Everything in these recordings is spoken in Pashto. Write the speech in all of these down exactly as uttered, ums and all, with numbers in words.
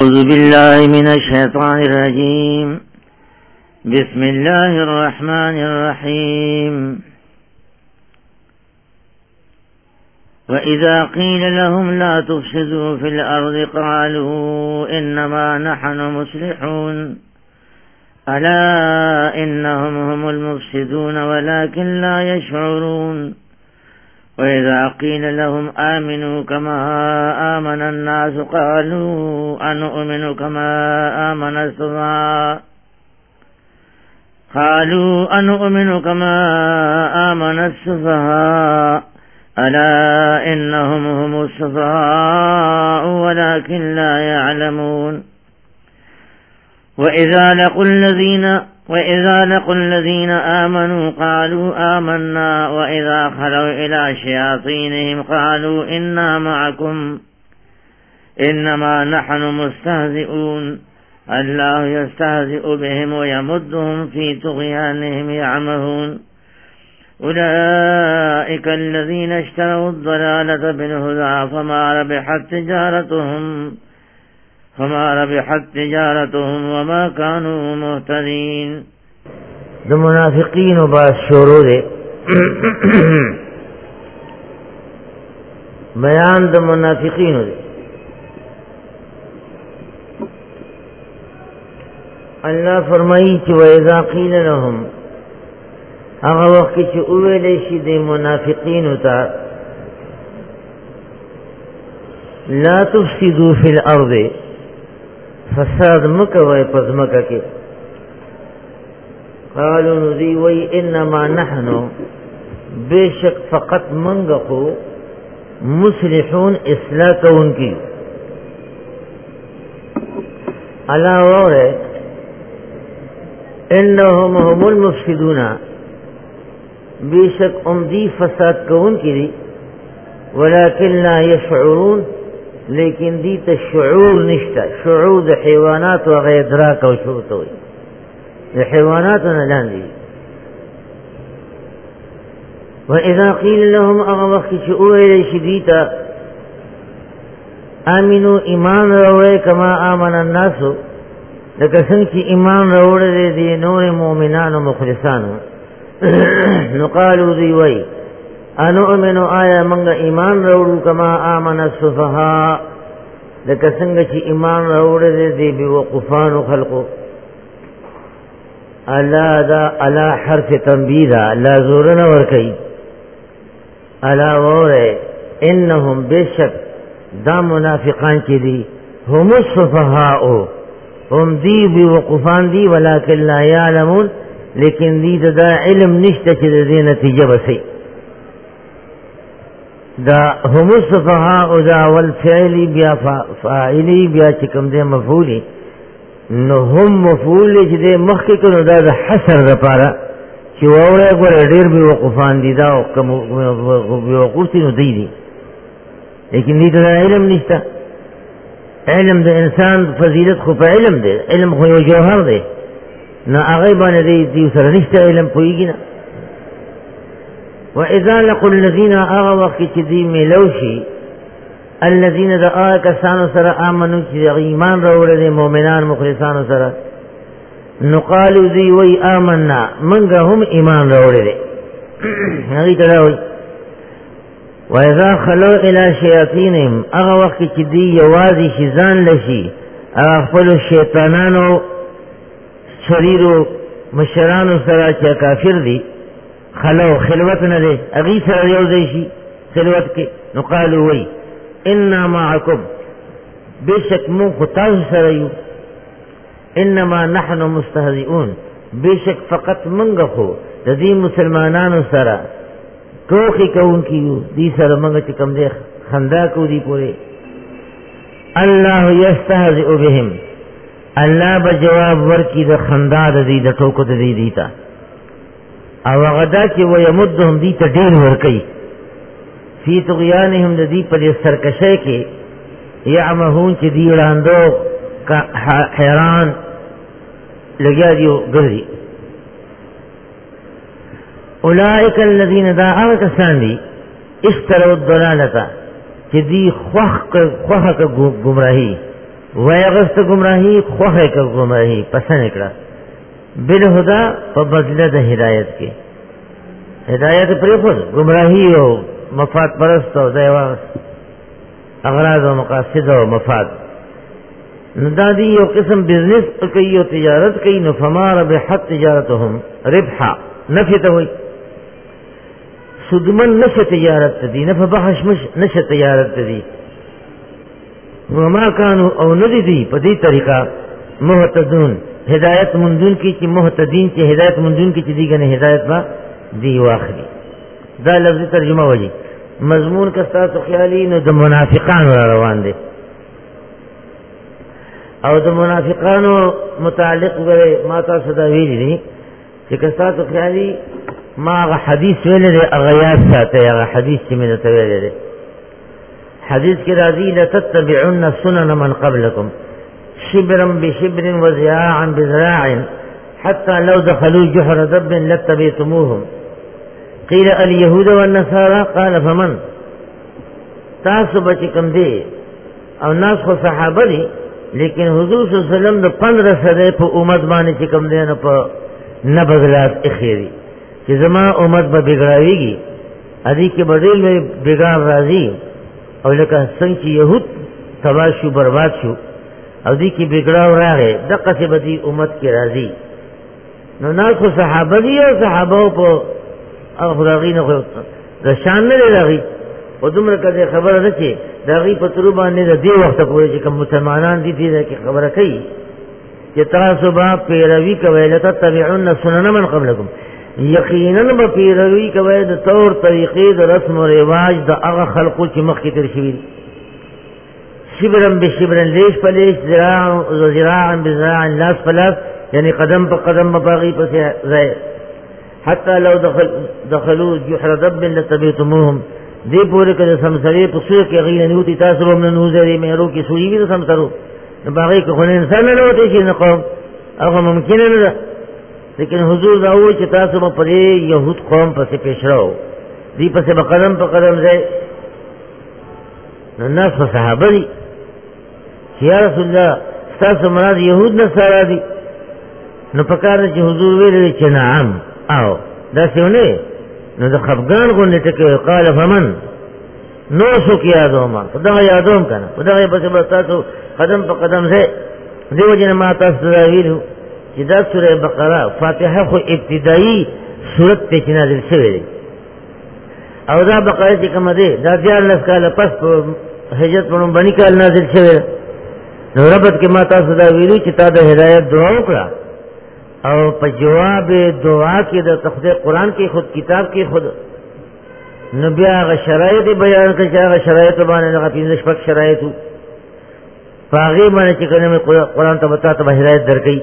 أعوذ بالله من الشيطان الرجيم. بسم الله الرحمن الرحيم. وإذا قيل لهم لا تفسدوا في الأرض قالوا إنما نحن مصلحون ألا إنهم هم المفسدون ولكن لا يشعرون. وإذا قيل لهم آمنوا كما آمن الناس قالوا أنؤمن كما آمن السفهاء قالوا أنؤمن كما آمن السفهاء ألا إنهم هم السفهاء ولكن لا يعلمون. وإذا لقوا الذين وإذا لقوا الذين آمنوا قالوا آمنا وإذا خلوا إلى شياطينهم قالوا إنا معكم إنما نحن مستهزئون الله يستهزئ بهم ويمدهم في طغيانهم يعمهون. أولئك الذين اشتروا الضلالة بالهدى فما ربحت تجارتهم فما ربحت تجارتهم وما كانوا مهتدين. د منافقین باز شروع دے بیان د منافقین دے. اللہ فرمائی چې وَإِذَا قِيلَ لَهُمْ هغه وخت چې اوویل شي د منافقین ته لا تفسدوا فی الارض فساد مکوئے پزمکہ کے قالوا نذی وی انما نحنو بے شک فقط منگقو مصلحون اصلاح کون کی علا وورے انہم هم المفسدون بے شک امدی فساد کون کی دی ولكن لا يشعرون لیکن دی تا شعور نشتا. شعور دا حیوانات و غیر دراک و شعور توی دا حیوانات نلان دی. و اذا قیل لهم اغا وقت شعور ایلیش دیتا آمینو ایمان روڑے کما آمن الناسو لکسن کی ایمان روڑے دی, دی نور مومنان و مخلصانو نقالو دی وی انؤمنو آیا منگا ایمان روڑو کما آمن السفہاء لکا سنگا چی ایمان روڑے دے دے بی وقفانو خلقو. اللہ دا اللہ حرف تنبیدہ اللہ زورنا ورکی اللہ وورے انہم بے شک دا منافقان چی دی هم السفہاء هم دی بی وقفان دی ولیکن لا یعلمون لیکن دی دا علم نشتا چی دا دی نتیجہ بسی. دا هم السفهاء دا والفعلی بیا فاعلی بیا چکم دے مفعولی نو هم مفعولی چی دے مخی کنو دا دا حسر دا پارا چی وورے گوڑا دیر بی وقفان دی دا بی وقوف تی نو دی دی لیکن دی دا علم نشتا. علم دا انسان فضیلت خو پا علم دے علم خو یو جوہر دے نا اغیبان دی دیو سر نشتا علم پوئیگی نا. وَإِذَا لَقُوا الَّذِينَ آغَا وَقِتِ دِي مِلَوْشِي الَّذِينَ دَا آغا کسانو سر آمنو چی ایمان روڑے دے مومنان مخلصانو سر نقالو دی وی آمنا منگا هم ایمان روڑے دے نغی تلاوی. وَإِذَا خَلَوْا إِلَى شَيَاطِينِهِمْ آغا وَقِتِ دِي یوازی شیزان لشی آغا خپلو شیطانانو شریرو مشرانو سر چا کافر دی خلو خلوت نہ دے اگی سر یو دیشی خلوت کے نقالو وی انا معکم بے شک من خطاز سریو انما نحن مستهزئون بے شک فقط منگا خو دی مسلمانانو سرا کوخی کون کیو دی سر منگا چکم دے خندا کو دی پورے. اللہ یستهزئ بهم اللہ بجواب ورکی دا خندا دی دا ٹوکو دی دیتا او غدا چې ويمدهم دي ته ډیر ورکي فی طغیانهم د دې په سرکشه کې یعمهون چې دی وړاندو حیران لګیا دی ګرځي. اولئک الذین دا هغه کسان دي اشتروا الضلالة چې دی خوخ خوخه گمراهی ویغست گمراهی خوخه که گمراهی پسند کړه بالهدى په بدله د هدایت کې هدایت پرې خو گمراهی او مفاد پرست او دیوا اغراض او مقاصد او مفاد نو دا دی یو قسم بزنس کوي او تجارت کوي نو فما ربحت تجارتهم ربحا نفی ته وي سودمن نشه تجارت دی نه فبحش مش نشه تجارت دی وما كانوا او ندی دی په دې طریقہ مهتدون هدایت مندون کی چې مهتدین چې هدایت مندون کی چې دیګنه هدایت با دی واخلي دا لفظ ترجمه وایي مضمون کستا تو خیالی نو د منافقانو روان دي او د منافقانو متعلق غره ما تاسو دا ویلي دي چې کستا تو خیالی ما غ حدیث ویل دي اغیات ساته هغه حدیث چې مې ته ویل دي حدیث کې راځي لتتبعن سنن من قبلكم شبرا بشبر وذراعا بذراع حتى لو دخلوا جحر دب لاتبعتموهم قيل اليهود والنصارى قال فمن تاسو بچ کم دی او ناس خو صحابه دي لیکن حضور صلی الله علیه وسلم د پندرہ سده په امت باندې چې کم دی نه په نه بدلات اخیری چې زما امت به بګړاویږي ادي کې بدل مې بګړ راځي او لکه څنګه چې يهود تباہ شو برباد شو او دې کې بګړاو راغی دغه څه بدی امت کې راځي نو ناس خو صحابه دي او صحابه په او خدای نه د شان نه لري او دومره کده خبره ده چې دغه په تر باندې د دې وخت پورې چې کوم مسلمانان دي دې کې خبره کوي چې تاسو به پیروي کوي لته تبعون سنن من قبلكم یقینا به پیروي کوي د تور طریقې د رسم او رواج د هغه خلقو چې مخکې تر شوی شبرن بشبرن لیش پلیش ذراع ذراع بذراع لاس پلاس یعنی قدم په قدم باغی پسې ځای حتى لو دخل دخلوا جحر دب لتبعتموهم دې پورې کله سمسرې په سوره کې غیله نیوتی تاسو هم نه نوځري مې ورو کې سوی وي سمسرو نو باغی کې خو نه انسان نه وته شي نه قوم هغه ممکن نه ده لیکن حضور دا وایي چې تاسو په دې يهود قوم پسې پېښ راو دې پسې په قدم په قدم ځای نو ناس صحابه دي یا رسول الله تاسو مراد يهود نه سره دي نو پکاره چې حضور ویل چې نعم او دا څونه نو د خفغان غونډه ټکي قال فمن نو شو کې یادوما دا یادوم کنه دا به په تاسو قدم په قدم ځای دیو جن ما تاسو دا ویلو چې دا سوره بقره فاتحه خو ابتدایي سورته ته نازل شوې او دا بقره چې کومه ده دا دیار لس کاله پس په هجرت باندې باندې کال نازل شوې نو ربط کې ما تاسو دا ویلو چې تا د هدایت دعا وکړه او په جواب دعا کې د تخدیر قرآن کې خود کتاب کې خود نو بیا غ شرایط بیان کړي چې هغه شرایط باندې هغه پنځه شپږ شرایط پاغي باندې چې کنه قرآن ته وتا ته هدایت درکې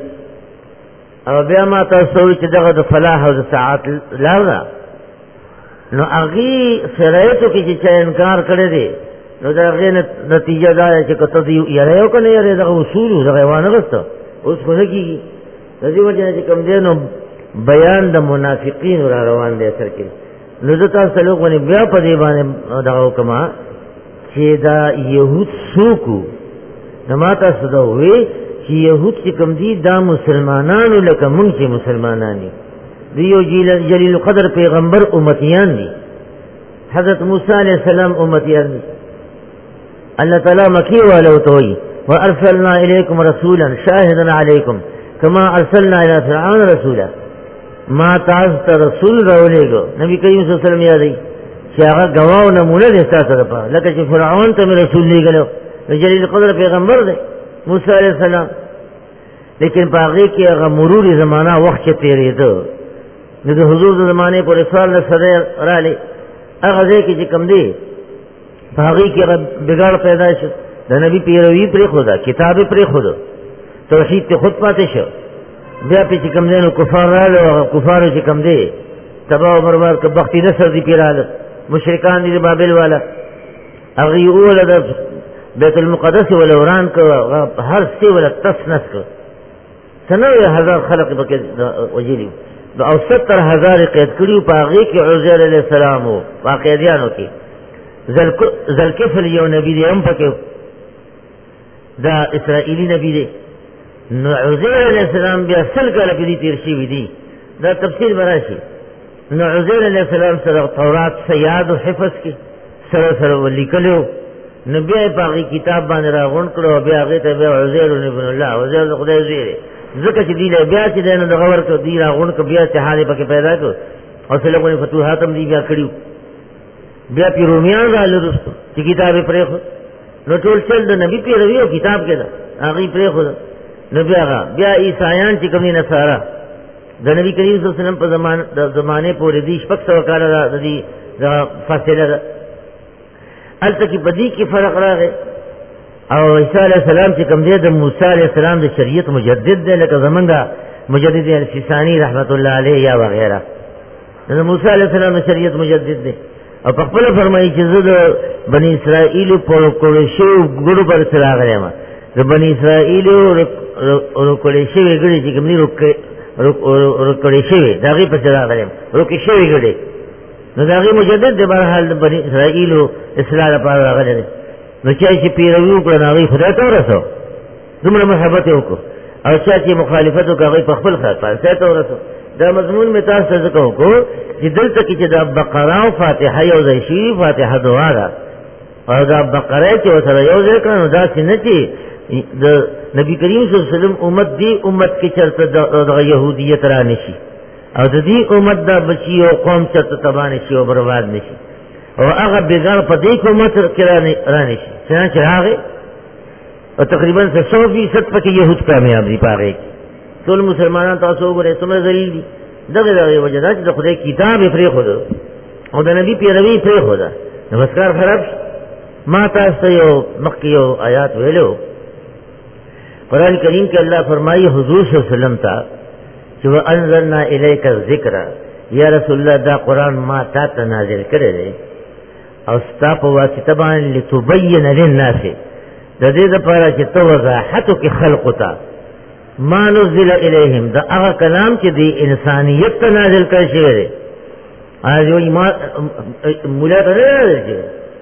او بیا ما تاسو چې دغه د فلاح او د سعادت لاره نو هغه شرایطو کې چې انکار کړی دی نو دا غي نتیجه دا چې کته دی یاره یو کنه یاره دغه اصول دغه وانه غسته اوس خو نه کیږي د دې وجه چې کوم دی نو بیان د منافقین را روان دي اثر کې نو د تاسو له غونې بیا په دې باندې دغه حکما چې دا يهود سوکو نو ما تاسو دا وې چې يهود چې کوم دي دا مسلمانانو لکه مونږ چې مسلمانان دي دیو جلیل قدر پیغمبر امتیان دي حضرت موسی علیہ السلام امتیان دي الله تعالی مکی والو توي وارسلنا اليكم رسولا شاهدا عليكم كما ارسلنا الى فرعون رسولا ما تاسو رسول راولېګو نبی کریم صلی الله علیه وسلم یادې چې هغه غواو نمونه دي تاسو لپاره لکه چې فرعون ته رسول لېګلو جلیل قدر پیغمبر دی موسی علیہ السلام لیکن پاغي کې هغه مرور زمانہ وخت تیرېدو نو د حضور د زمانه پر رسول الله صلی الله علیه هغه ځکه چې کم دی پاغي کې بګاړ پیدا شو د نبی پیروي پر خدا کتاب پر خدا توحید ته خود پاتې شو بیا په چې کم دی نو کفار رااله کفار چې کم دی تباہ او برباد ک بختی نصر دی پیراله مشرکان دي بابل والا هغه یو له بیت المقدس ولا وران کو هر څه ولا تسنس کو سنوي هزار خلق بکې وجلی او ستر هزار قید کړیو پاغي کې عزیر علیہ السلام او واقعیانو کې ذل کفل یو نبی دی هم پکې دا اسرائیلی نبی دی نو عزیر علیہ السلام بیا سل کاله پدې تیر شوي دي دا تفسیر براشي نو عزیر علیہ السلام سره تورات سیاد او حفظ کې سره سره ولیکلو نو بیا په هغه کتاب باندې راغون کړو بیا هغه ته بیا عزیر ابن الله عزیر خدای زیره ځکه چې دی له بیا چې دنه د غور کو دی راغون کو بیا ته حاله پکې پیدا کو او سلګونی فتوحات هم دی بیا کړیو بیا پی رومیان راځل چې کتاب پرې خو نو ټول چل د نبی پیروي او کتاب کې دا هغه پرې خو نو بیا بیا عیسایان چې کوم نه سارا د نبی کریم صلی الله علیه وسلم په زمانه د زمانه پورې دی شپږ سو کاله د دې د فاصله ده الته کې بدی کې فرق راغی او عیسی علیہ السلام چې کوم دی د موسی علیہ السلام د شریعت مجدد دی لکه زمونږ مجدد الفسانی رحمت الله علیه یا وغیرہ د موسی علیہ السلام د شریعت مجدد دی او په خپل فرمایي چې زه د بنی اسرائیل په کولو شو ګورو پر سره غلم د بنی اسرائیل او کولو شو غړي چې کوم دی روکه روکړې شوی دا غي په سره غلم روکې شوی غړي نو دا غي مجدد د بهر حال بنی اسرائیل او اسلام لپاره غلي نو چې پیروي وکړه هغه خدای ته ورسو دومره محبت وکړو او چې مخالفت وکړي په خپل خاطر ته ورسو دا مضمون می تاسو ته وکړو چې دلته کې چې د بقره او فاتحه یو ځای شي فاتحه دعا ده او دا بقره چې وسره یو ځای کړو دا څنګه چې د نبی کریم صلی الله علیه وسلم امت دی امت کې چرته د يهودیت را نشي او د دې امت دا بچي او قوم چرته تبان شي او برباد نشي او هغه بګار په دې کومه تر کې را نشي څنګه چې هغه او تقریبا سو فیصد پکې يهود کامیاب دي پاره ټول مسلمانان تاسو وګورئ څومره ذلیل دي دغه دغه وجه دا چې د خدای کتاب یې پرې خو او د نبی پیروي پرې خو دا نو بسکار خراب ما تاسو یو مخکې یو آیات ویلو قرآن کریم کې الله فرمایي حضور صلی الله علیه وسلم ته چې وانزلنا الیک الذکر یا رسول الله دا قرآن ما تا ته نازل کړی دی او ستا په واسطه باندې لتبین للناس د دې لپاره چې تو وضاحت کې خلق ته ما نزل الیهم دا هغه کلام چې دی انسانیت ته نازل کړی شوی دی هغه ما مولا ته راځي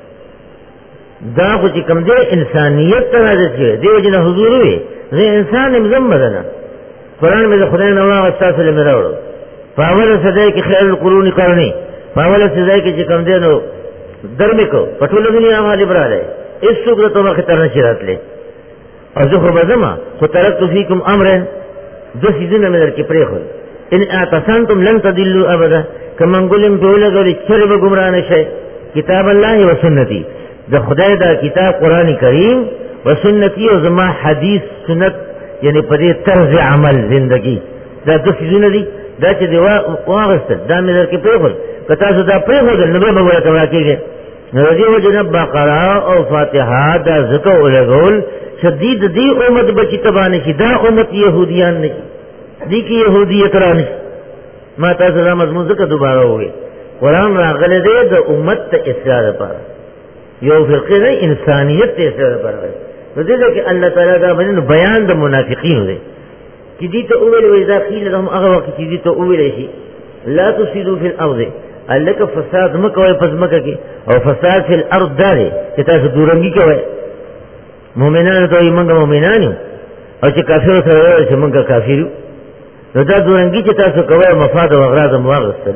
دا خو چې کوم دی انسانیت ته نازل شوی دی وجنه حضور وي زه انسان مزمدنه قرآن میں خدای نے اللہ استاذ لے میرا وڑو پاول سدای کی خیر القرون کرنی پاول سدای کی جکم دے نو درمی کو پټول دنیا والی براله اس سوګه تو مخ تر نشرات لے او زه خو بزما خو ترکت فیکم امر دو سیزونه مې درکې پرې خو ان اعتصمتم لن تضلوا ابدا کما نقولم دوله غوړي چرې به گمراه نشئ کتاب الله و سنتي د خدای دا کتاب قرآن کریم و سنتی او زما حدیث سنت یعنی په دې طرز عمل زندگی دا د سيزونه دي دا چې دی واغسته دا مې درکې پرېخول که تاسو دا پرېښودل نو به ولا کما کېږي نو دې وجه بقره او فاتحه دا ذکر ولګول شدید دی امت بچی تبانه شي دا امت يهوديان نه دي کې يهوديت را نه ما تاسو را مضمون ذکر دوباره وې قرآن راغله دې د امت ته اصلاح لپاره یو فرقه نه انسانیت ته اصلاح لپاره نو دې کې الله تعالی دا بیان د منافقینو دی چې دې ته اول وې اذا قيل لهم هغه وخت چې دې ته اول شي لا تفسدوا في الارض الک فساد مکوې پزمکه کې او فساد فی الارض داري چې تاسو دورنګي کوي مؤمنانو ته موږ مؤمنانو او چې کافرو سره چې موږ کافرو نو دا دورنګي چې تاسو کوي مفاد او اغراض مواغستل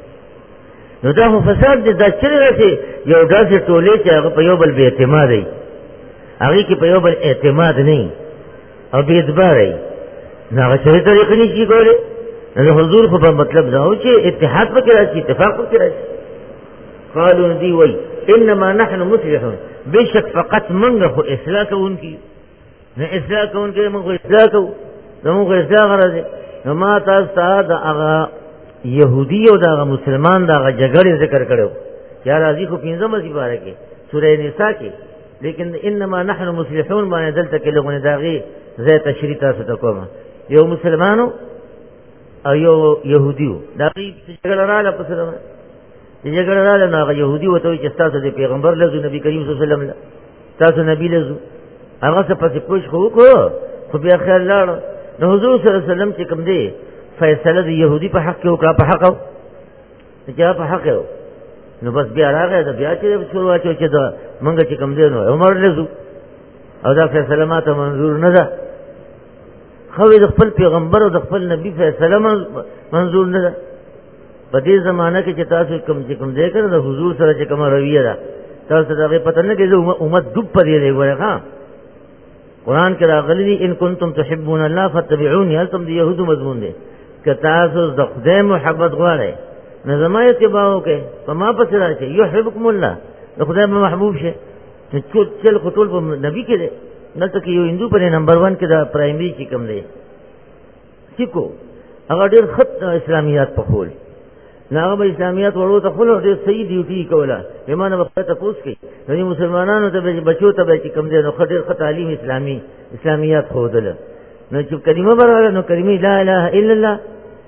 نو دا خو فساد دې دا چیرې راځي یو داسې ټولې چې هغه په یو بل بې اعتماد دی هغه کې په یو بل اعتماد نه او بې اعتبار دی نو هغه څه طریقې نشي کولای نو حضور خو په مطلب دا و چې اتحاد پکې راشي اتفاق پکې راشي قالوا دی وای انما نحن مصلحون بشک فقط منغه خو اصلاح کوونکی نه اصلاح کوونکی موږ اصلاح کوو موږ اصلاح غواړو نو ما تاسو ته دا هغه يهودي او دا مسلمان دا جګړې ذکر کړو یا راځي خو پنځه مې باره کې سورې نساء کې لیکن انما نحن مصلحون باندې دلته کې لغونه داغي زه تشریح تاسو ته کوم یو مسلمانو او یو يهوديو دا جګړه رااله په سره جګړه رااله نو يهودي وته چې تاسو د پیغمبر لزو نبی کریم صلی الله علیه وسلم تاسو نبی لزو هغه څه پسې پوښ خو کو خو بیا خیال لاړ نو حضور صلی الله علیه وسلم چې کوم دی فیصله د يهودي په حق کې وکړه په حق چې په حق نو بس بیا راغی دا بیا چې شروع واچو چې دا مونږ چې کوم دی نو عمر لزو او دا فیصله ماته منظور نه ده. خو د خپل پیغمبر او د خپل نبی فیصله منظور نه ده. په دې زمانہ کې چې تاسو کوم چې کوم ذکر د حضور سره چې کوم رویه ده تاسو ته پته نه کېږي امت ډوب پرې دی ګوره. ها قرآن کې راغلی ان کنتم تحبون الله فاتبعوني، هل تم د يهودو مضمون دی که تاسو د خدای محبت غواړئ نو زما اتباع وکړئ، په ما پسې راشئ، یحببکم الله، د خدای به محبوب شئ. چل خو ټول په نبی کې دی. دلته کې یو هندو په نمبر ون کې د پرایمري چې کوم دی سیکو هغه ډېر ښه اسلامیات پخول، نو هغه به اسلامیات وړو ته خپل ډېر صحیح ډیوټي کوله. ایمانه به خدای تپوس کوي نو مسلمانانو ته به بچو ته به چې کوم دی نو ښه ډېر ښه تعلیم اسلامي اسلامیات ښودله. نو چې کلمه به راغله نو کلمې لا اله الا الله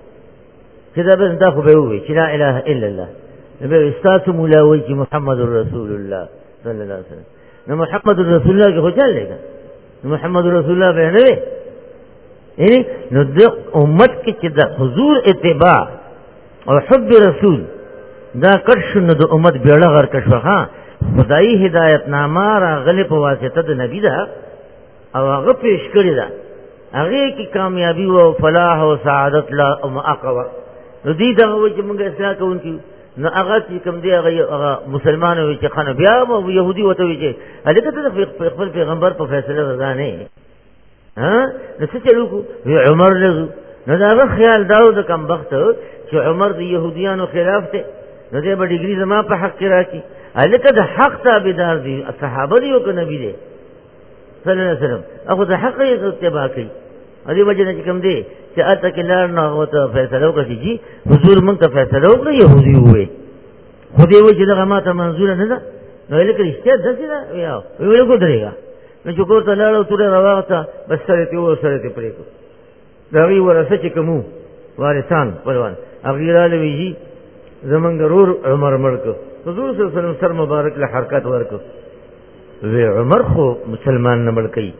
چې دا به دا خو به ووایي چې لا اله الا الله، نو به ستاسو مولا وایي چې محمد رسول الله صلی الله علیه وسلم. نو محمد رسول الله کې خو چل دی نو محمد رسول الله به نه وي. یعنی نو د امت کې چې د حضور اتباع او حب رسول دا کړ شو نو د امت بیړه غر کړ شو. ها خدایي هدایت نامه راغلی په واسطه د نبی ده او هغه پیش کړی ده، هغه کې کامیابی او فلاح او سعادت لا مؤقوه. نو دې دا وایي چې موږ اصلاح کوونکي نو هغه چې کوم دی هغه مسلمان وي چې خنه بیا او يهودي وته وي چې هغه ته خپل پیغمبر په فیصله رضا نه. ها نو څه چلو کو عمر له نو دا خیال داو د کم بخت چې عمر د يهوديانو خلاف ته نو دې به ډیګري زما په حق کې راکې الکه د حق تابعدار دي صحابه دي او نبی دي صلی الله علیه وسلم هغه د حق یې اتباع کوي. دې وجه نه کوم دی چې اته کې لار نه وته فیصله وکړي چې حضور موږ ته فیصله وکړي يهودي وي خو دې وجه دغه ماته منظور نه ده. نو الکه رښتیا داسې ده یا ویل کو درېګا نو چې کوته لاړو تر راوغته بس سره ته و سره ته پرې کو دا وی ورسه چې کومو وارثان پروان اغیراله ویجی زمونږ رور عمر مړکو حضور صلی الله علیه وسلم سر مبارک له حرکت ورکو وی عمر خو مسلمان نه مړکې.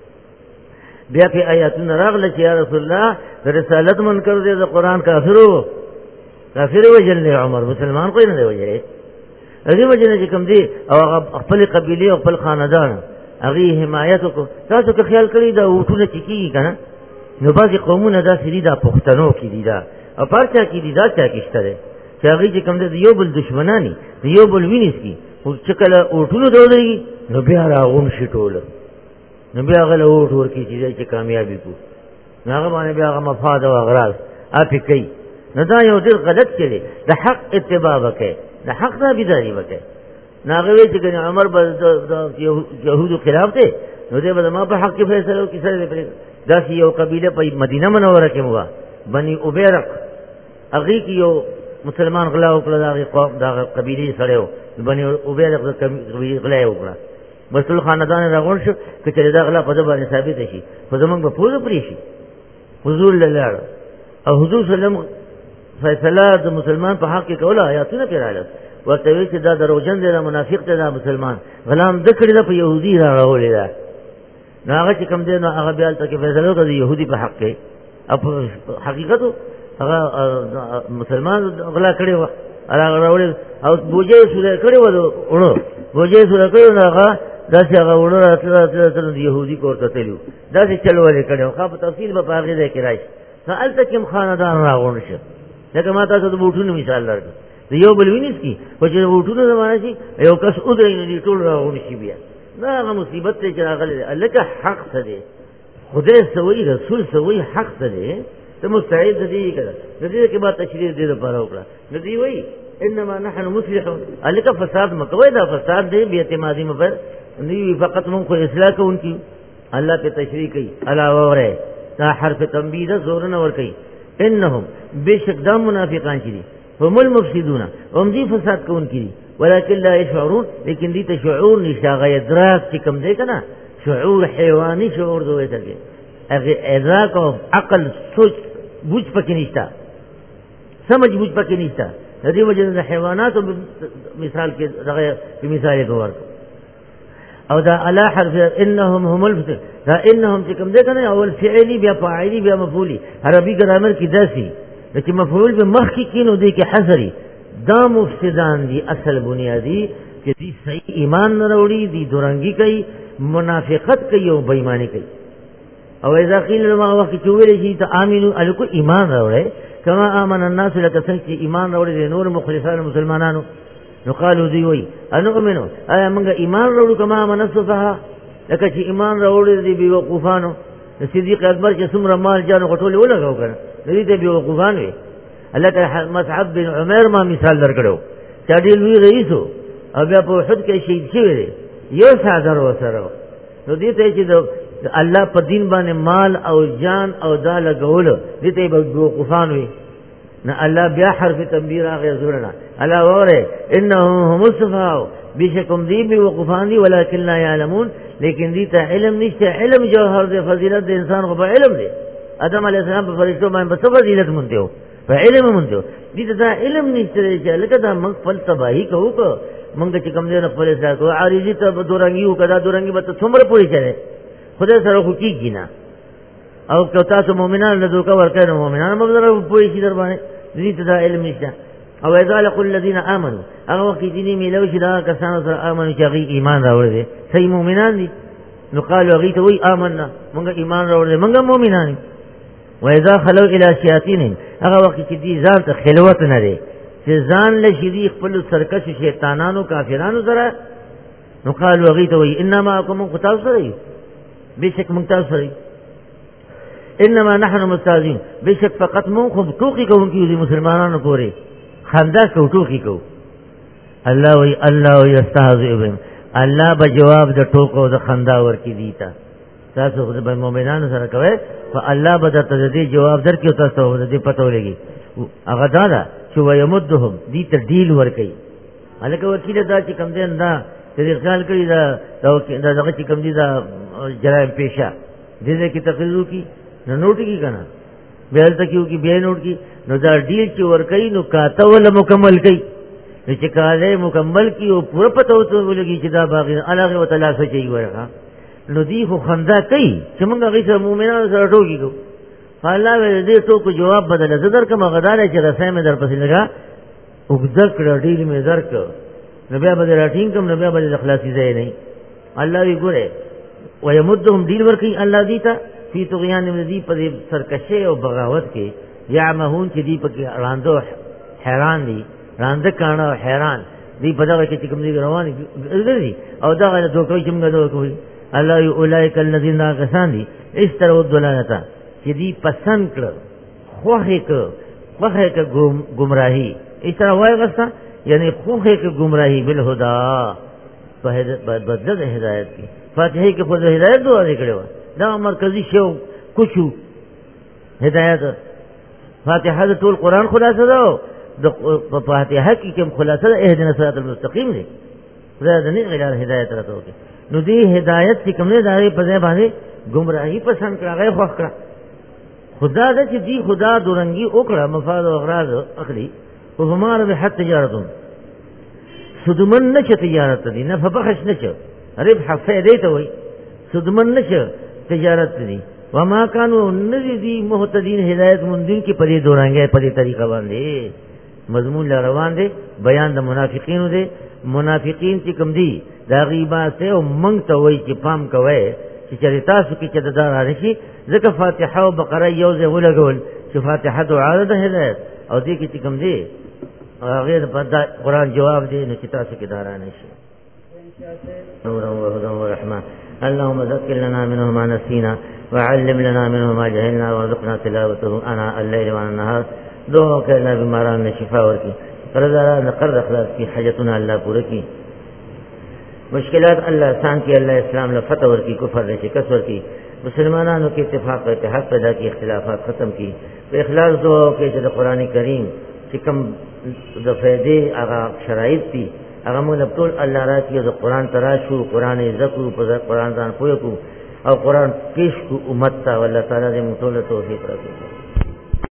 بیا په آیاتونه راغله چې یا رسول الله د رسالت منکر دی د قرآن کافرو کافر وجل عمر مسلمان کوئی نه دی وجه دې وجه نه کوم دی او خپل قبيله او خپل خاندان هغه حمایت کو. تاسو که خیال کړی دا وټونه چې کیږي کنه نو بعضی قومونه دا سری دا پښتنو کې دي دا او پارچا کې دي دا چا کېشته ده چې هغه چې کوم دی یو بل دشمنانی یو بل وینس کی او چې کله وټونه ډولېږي نو بیا راغون شي ټوله نو بیا هغه له وټ ورکی چې کامیابی کو هغه باندې بیا هغه مفاد او اغراض اپی کوي. نو دا یو ډېر غلط کړي د حق اتباع وکړي د حق تابعداري وکړي. ناغه وی چې کنه عمر د يهودو خلاف دی نو دې به ما په حق کې فیصله وکړي سره دې دا یو قبيله په مدینه منوره کې مو بني ابيرق هغه کې یو مسلمان غلا وکړه دا قوم دا قبيله سره بني ابيرق د قبيله غلا وکړه بس ټول خاندان راغون شو چې دا غلا په دې باندې ثابت شي په زمونږ په پوره پرې شي. حضور لاله او حضور سلام فیصله د مسلمان په حق کې کوله آیاتونه پیراله ورته وی چې دا دروژن دی دا منافق دی دا مسلمان غلام د کړي په يهودي را راولې دا نو هغه چې کوم دی نو هغه بیا ته کې فیصله وکړي يهودي په حق کې او حقیقت هغه مسلمان غلا کړي و هغه راولې او بوجه سوره کړي و ورو بوجه سوره کړي نو هغه داسې هغه ورو راتله د يهودي کورته تلو داسې چلولې کړي خو په تفصیل به هغه ځای کې راشي نو الته کوم خاندان راغون شي لکه ما تاسو د بوټونو مثال درکړم د یو بل وینس کی او چې وټونه زمانه شي یو کس ودرې نه دي ټول راغون شي بیا دا هغه مصیبت ته چې راغلی الله که حق څه دی خدای سوی رسول سوی حق څه دی ته مستعد دي کړه د دې کې با تشریح دې لپاره وکړه نو دی وای انما نحن مصلحون الله که فساد مکوې دا فساد دی بی اعتمادي مبر دی فقط مونږ خو اصلاح کوونکی الله په تشریح کوي الا وره دا حرف تنبیه ده زور نه ور کوي انهم بشک دا منافقان دي هم المفسدون هم دي فساد کوونکي دي ولكن لا يشعرون لیکن دي ته شعور نشته غي ادراک چې کوم دی کنه شعور حیواني شعور دوی ته هغه ادراک او عقل سوچ بوج پکې نشته سمجھ بوج پکې نشته د دې وجه د حیواناتو مثال کې دغه مثال یې ورک او دا الا حرف انهم هم الفسد دا انهم چې کوم دی کنه اول فعلی بیا فاعلی بیا مفعولی عربي ګرامر کې داسي چې مفعول به مخ کې کینو دی کې حذری دا مفسدان دي اصل بنیادی چې دي صحیح ایمان نه وروړي دي دورنګي کوي منافقت کوي او بېماني کوي. او اذا قيل لهم وقت چې ویل شي ته امنو الکو ایمان راوړې کما امن الناس لك څنګه ایمان راوړې نور مخلصان مسلمانانو نو قالو دی وی انو امنو ایا موږ ایمان راوړو کما امن الصفها لکه چې ایمان راوړې دی بي وقوفانو صدیق اکبر چې څومره مال جانو غټول ولګاو کنه دې ته بي وقوفان وي. الله تعالی مصعب بن عمر ما مثال درکړو چې ډېر لوی رئیسو او بیا په احد کې شهید شوی دی یو صادر وسره نو دې ته چې الله په دین باندې مال او جان او دا لګول دې ته به وقوفان وي. نه الله بیا حرف تنبیر هغه زورنا الله وره انه هم الصفاء بشکم دی به وقوفان دي ولکن لا يعلمون لیکن دې ته علم نشته. علم جوهر دې فضیلت د انسان خو په علم دی. ادم علیه السلام په فرشتو باندې په فضیلت مونته په علم مونته دې ته علم نشته چې لکه دا موږ خپل تباہی کوو کو موږ چې کوم دې نه خپل ځای کو عارضی ته دورنګي او کدا دورنګي به څومره پوری چره خدای سره خو کیږي نه او که تاسو مؤمنان له دوکا ورکړئ نو مؤمنان به سره پوری شي در باندې دې ته دا علم نشته. او اذا لقل الذين امنوا هغه وخت دې میلو شي دا کسان سره امنو چې هغه ایمان راوړي دي صحیح مؤمنان دي نو قالوا هغه ته وی آمنا موږ ایمان راوړل موږ مؤمنان. و اذا خلوا الى شياطين هغه وخت چې دې ځان ته خلوت نه دي چې ځان له شری خپل سرکش شیطانانو کافرانو سره نو قالوا هغه ته وی انما کوم قتال سره بشک ممتاز سره انما نحن مستاذين بشک فقط مون خو ټوکی کوونکی دي مسلمانانو پورې خندا کو ټوکی کو. الله وی الله یستهزئ بهم الله به جواب د ټوکو د خندا ورکی دیتا تاسو خو به مؤمنانو سره کوي فالله به د دې جواب درکې تاسو د دې پته ولګي هغه دا ده چې ويمدهم دې ته ډیل ورکی الکه وکیل دا چې کم دین دا چې خیال کوي دا دا دغه چې کم دي دا جرایم پیشه دې کې تقریر کی نو نوٹ کی کنه بیا تکیو کی بیا نوٹ کی نو دا ډیل چې ورکی نو کاته ول مکمل کی چې کاله مکمل کی او پوره پته وته ولګي چې دا باغ الله تعالی څه چي ورغه نو دی خو خندا کوي چې موږ غي مؤمنانو سره ټوکی کو الله دې ټوکو جواب بدل زدر کوم غدار چې رسای مې در پسې لگا وګذر کړه ډیل مې درک نو بیا به راټینګ کوم نو بیا به اخلاصي ځای نه الله وی ګوره ويمدهم ډیل ورکی الله دې ته فی طغیان دې په سرکشه او بغاوت کې یعمهون چې دې په راندو حیران دي رانده کانا حیران دی پدغه چې کوم دی روان دي او دا دوکوي چې موږ دوکوي الله ی اولئک الذین غسان دي استروا الضلالتا چې دی پسند کړ خوخه ک خوخه ک گمراهی استرا وای غسا یعنی خوخه ک گمراهی بالهدى په بدل هدایت کی فاتحه کې په هدایت دعا وکړو دا مرکزی شو کوشو هدایت فاتحه ټول قران خلاصه ده د فاتحه کې کوم خلاصه اهدنا الصراط المستقیم دی دا د نه غیر هدایت راته نو دی هدایت چې کوم نه دغه په ځای باندې گمراهی پسند کړه خو کړه خدا دې چې دی خدا دورنګي وکړه مفاد او اغراض اخلي او هماره به حد تجارتون سودمن نشه تجارت دی نه فبخش نشه ربح فائدې ته وای سودمن نشه تجارت دی وما كانوا نذي مهتدين هدایت مندین کې پرې دورانګه پرې طریقه باندې مضمون روان دي بیان د منافقینو دي منافقین چې کوم دي دا غیبا سه او مونږ ته وای چې پام کوي چې چېرې تاسو کې چې دار راشي ځکه فاتحه او بقره یو ځای ولګول چې فاتحه دعا ده هدایت او دې کې چې کوم دي هغه په قرآن جواب دی نو چې تاسو کې دارا نشي نور او هدى ورحمه اللهم ذكر لنا منه ما نسينا وعلم لنا منه ما جهلنا وارزقنا تلاوته انا الليل والنهار دعا کرنا بیماران میں شفا ورکی قرضداران قرض اخلاص کی حاجتنا اللہ پورا کی مشکلات اللہ آسان کی اللہ اسلام نے فتح ورکی کفر نے شکست ورکی مسلمانانوں کے اتفاق و اتحاد پیدا کی اختلافات ختم کی تو اخلاص دعا کے جد قرآن کریم چکم دفعے آغا شرائط تھی اگر مغلب طول اللہ را کی قرآن تراشو قرآن ذکر قرآن دان پویکو اور قرآن پیش کو امت تا واللہ تعالیٰ دے مطول توفیق رکھو